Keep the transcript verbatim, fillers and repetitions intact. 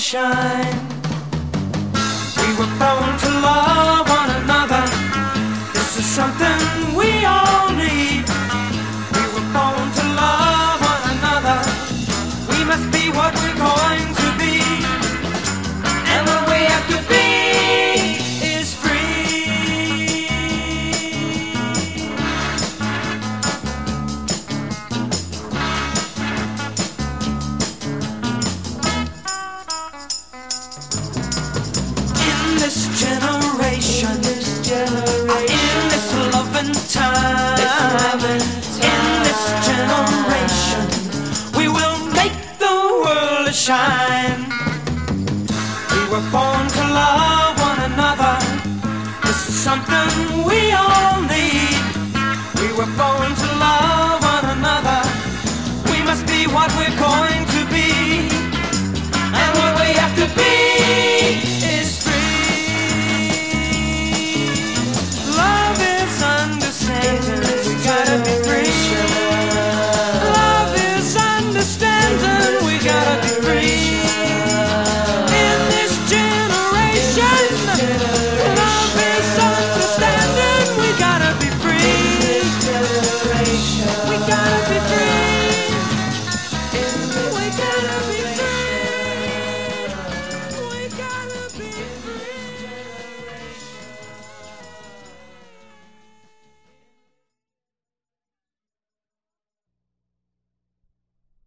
shine. We were born to love one another. This is something we all need. We were born to love one another. We must be what we're going to be. And what we have to be is free. In this generation, this generation, in this loving time, this loving time, in this generation, we will make the world shine. We were born to love one another. This is something we all